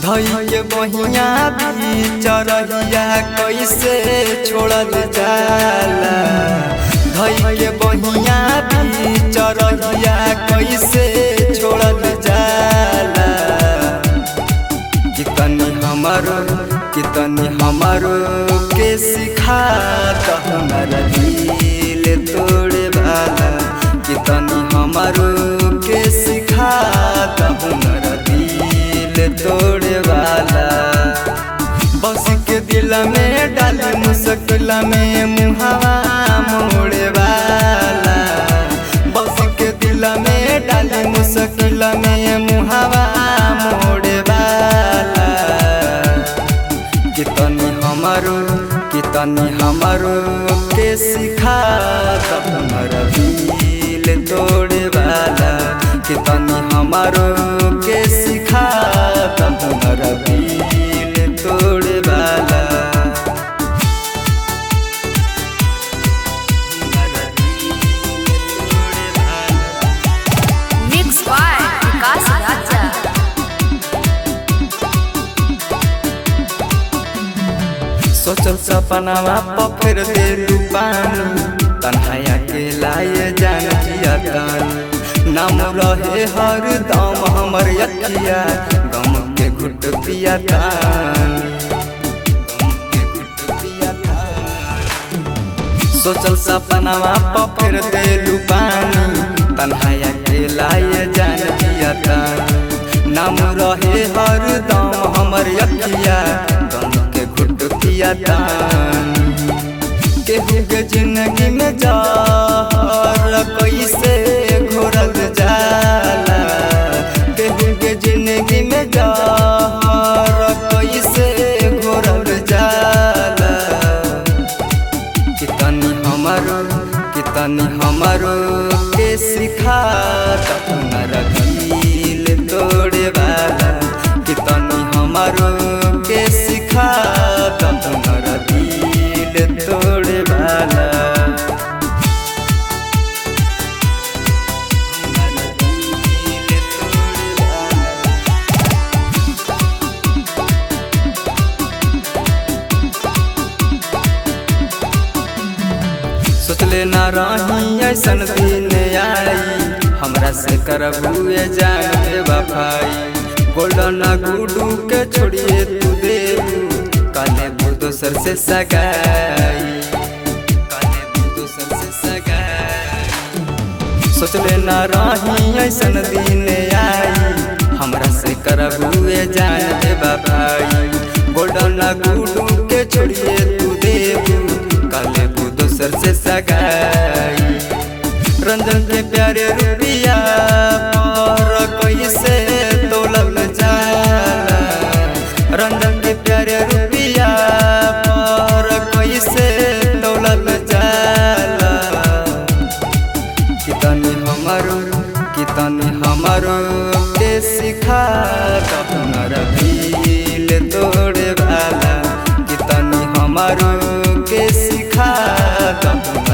धई के बहिया भी चरहिया कैसे छोड़ल जाला। धई के बहिया भी चरहिया कैसे छोड़ल जाला। कितनी हमारो के सिखा तो हमारा दिल तोड़े वाला। कितनी हमारो के सिखा तो हमारा दिल तोड़े वाला। बस के दिल में डाली मुश्किल में मुहावा मोड़े वाला। बस के दिल में डाली मुश्किल में मुहावा मोड़े वाला। कितनी हमारो के सिखा तो हमारा दिल तोड़े वाला। कितनी हमारो के सिखा तो हमारा दिल तोड़े वाला। Mix by Vikas Raja. सोचल सपनावा पफिर दे पानी। तन्हाया के लाए जान जिया तानी। नाम रहे हर दम हमर अखिया गम के घुट पिया तानी। सोचल सपनावा पफिर दे पानी। तन्हाया के लाए जान जिया तानी। नाम रहे हर दम हमर अखिया गम के घुट पिया तानी। केहू के जिंदगी में जहर कैसे घोरल जाला। केहू के जिंदगी में जहर कैसे घोरल जाला। कितनी हमारो के सिखा तो हमारा दिल तोड़े वाला। कितनी हमारो के सिखा तो हमारा दिल तोड़े वाला। सोचले ना रही ऐसन दिन आई। हमरा से करबू जान दे वफाई। गोल्डन गुडू के छोड़िए तू देबू काले दोसर से सगाई। सोचले ना रही ऐसन दिन आई। हमरा से करबू जान दे वफाई। गोल्डन गुडू के छोड़िए तू देबू काले दोसर से सगाई। रंजन के प्यारे रुपिया पर कैसे तोलल जाला। रंजन के प्यारे रुपिया पर कैसे तोलल जाला। कितनी हमारो के सिखा तो हमारा दिल तोड़े वाला। कितनी हमारो के सिखा तो